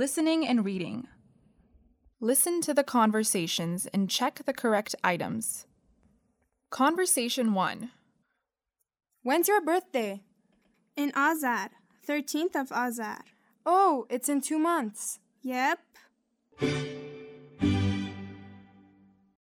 Listening and reading. Listen to the conversations and check the correct items. Conversation 1. When's your birthday? In Azar, 13th of Azar. Oh, it's in 2 months. Yep.